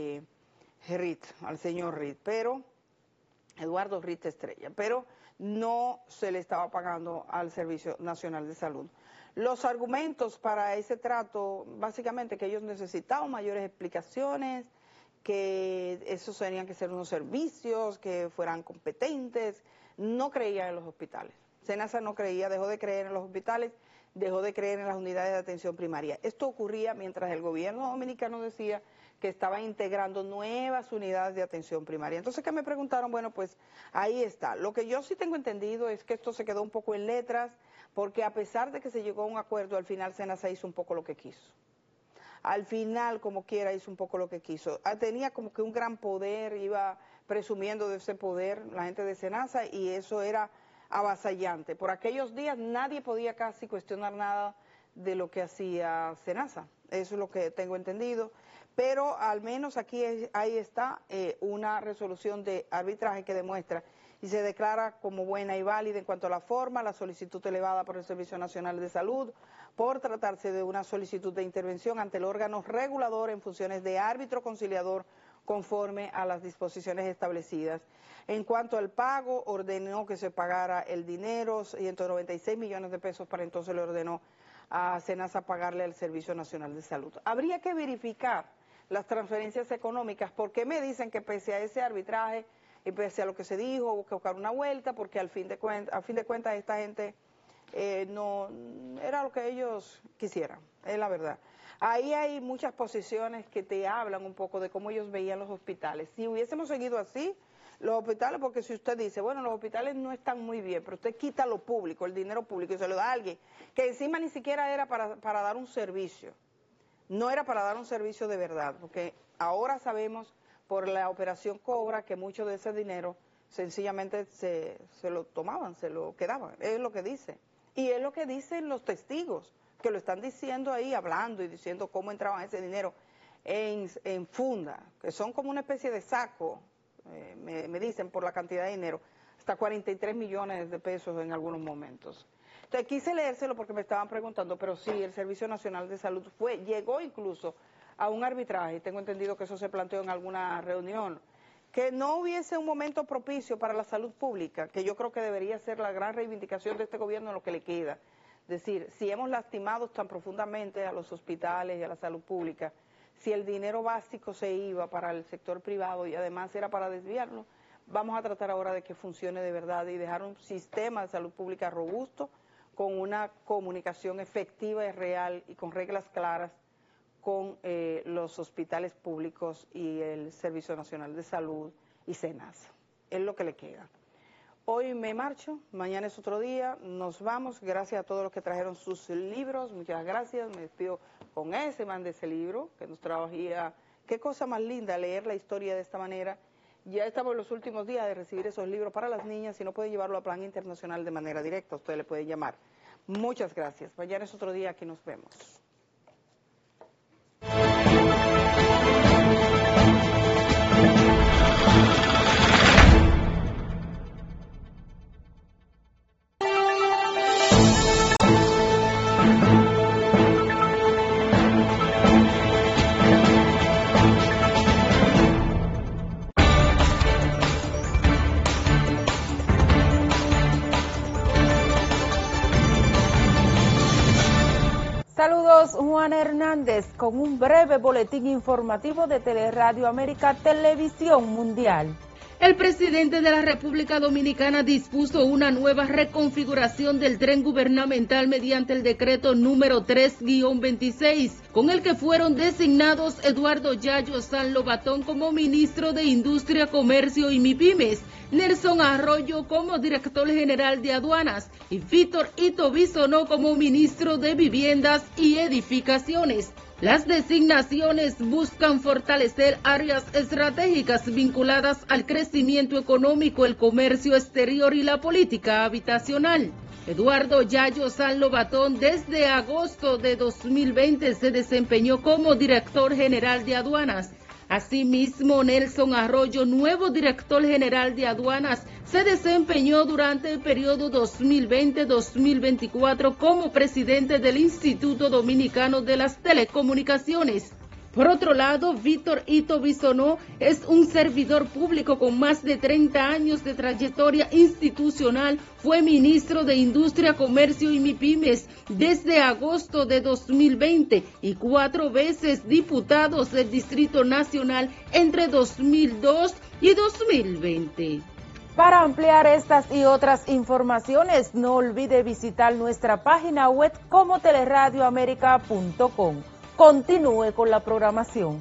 al señor Reed, pero Eduardo Reed Estrella, pero no se le estaba pagando al Servicio Nacional de Salud. Los argumentos para ese trato, básicamente que ellos necesitaban mayores explicaciones, que esos tenían que ser unos servicios, que fueran competentes, no creían en los hospitales. Senasa no creía, dejó de creer en los hospitales, dejó de creer en las unidades de atención primaria. Esto ocurría mientras el gobierno dominicano decía que estaba integrando nuevas unidades de atención primaria. Entonces, ¿qué me preguntaron? Bueno, pues ahí está. Lo que yo sí tengo entendido es que esto se quedó un poco en letras, porque a pesar de que se llegó a un acuerdo, al final Senasa hizo un poco lo que quiso. Al final, como quiera, hizo un poco lo que quiso. Tenía como que un gran poder, iba presumiendo de ese poder la gente de Senasa, y eso era avasallante. Por aquellos días nadie podía casi cuestionar nada de lo que hacía Senasa. Eso es lo que tengo entendido. Pero al menos aquí ahí está una resolución de arbitraje que demuestra y se declara como buena y válida en cuanto a la forma, la solicitud elevada por el Servicio Nacional de Salud por tratarse de una solicitud de intervención ante el órgano regulador en funciones de árbitro conciliador conforme a las disposiciones establecidas. En cuanto al pago, ordenó que se pagara el dinero, 196 millones de pesos, para entonces le ordenó a Senasa pagarle al Servicio Nacional de Salud. Habría que verificar las transferencias económicas, porque me dicen que pese a ese arbitraje y pese a lo que se dijo, hubo que buscar una vuelta, porque a fin de cuentas esta gente no era lo que ellos quisieran, es la verdad. Ahí hay muchas posiciones que te hablan un poco de cómo ellos veían los hospitales. Si hubiésemos seguido así, los hospitales, porque si usted dice, bueno, los hospitales no están muy bien, pero usted quita lo público, el dinero público, y se lo da a alguien que encima ni siquiera era para dar un servicio, no era para dar un servicio de verdad, porque ahora sabemos por la operación Cobra que mucho de ese dinero sencillamente se lo tomaban, se lo quedaban, es lo que dice. Y es lo que dicen los testigos, que lo están diciendo ahí, hablando y diciendo cómo entraban ese dinero en funda, que son como una especie de saco, me dicen, por la cantidad de dinero, hasta 43 millones de pesos en algunos momentos. Entonces quise leérselo porque me estaban preguntando, pero sí, el Servicio Nacional de Salud llegó incluso a un arbitraje, tengo entendido que eso se planteó en alguna reunión, que no hubiese un momento propicio para la salud pública, que yo creo que debería ser la gran reivindicación de este gobierno en lo que le queda. Es decir, si hemos lastimado tan profundamente a los hospitales y a la salud pública, si el dinero básico se iba para el sector privado y además era para desviarlo, vamos a tratar ahora de que funcione de verdad y dejar un sistema de salud pública robusto, con una comunicación efectiva y real y con reglas claras con los hospitales públicos y el Servicio Nacional de Salud y SENASA. Es lo que le queda. Hoy me marcho, mañana es otro día, nos vamos. Gracias a todos los que trajeron sus libros, muchas gracias. Me despido con ese man de ese libro que nos trabajía. Qué cosa más linda leer la historia de esta manera. Ya estamos en los últimos días de recibir esos libros para las niñas. Si no puede llevarlo a Plan Internacional de manera directa, usted le puede llamar. Muchas gracias. Mañana es otro día, aquí nos vemos. Saludos, Juan Hernández, con un breve boletín informativo de Teleradio América Televisión Mundial. El presidente de la República Dominicana dispuso una nueva reconfiguración del tren gubernamental mediante el decreto número 3-26, con el que fueron designados Eduardo Yayo San Lobatón como ministro de Industria, Comercio y MIPYMES, Nelson Arroyo como director general de aduanas y Víctor Ito Bisonó como ministro de Viviendas y Edificaciones. Las designaciones buscan fortalecer áreas estratégicas vinculadas al crecimiento económico, el comercio exterior y la política habitacional. Eduardo Yayo San Lobatón desde agosto de 2020 se desempeñó como director general de aduanas. Asimismo, Nelson Arroyo, nuevo director general de aduanas, se desempeñó durante el periodo 2020-2024 como presidente del Instituto Dominicano de las Telecomunicaciones. Por otro lado, Víctor Ito Bisonó es un servidor público con más de 30 años de trayectoria institucional. Fue ministro de Industria, Comercio y MIPYMES desde agosto de 2020 y 4 veces diputado del Distrito Nacional entre 2002 y 2020. Para ampliar estas y otras informaciones, no olvide visitar nuestra página web como teleradioamerica.com. Continúe con la programación.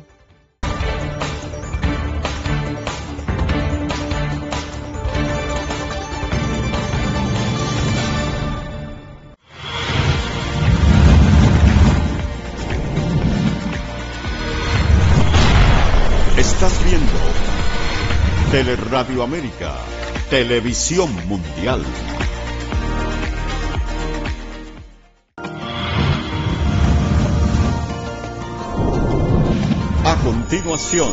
Estás viendo Teleradio América, Televisión Mundial. A continuación,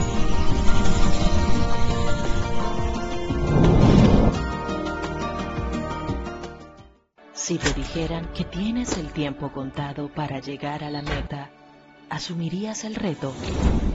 si te dijeran que tienes el tiempo contado para llegar a la meta, ¿asumirías el reto?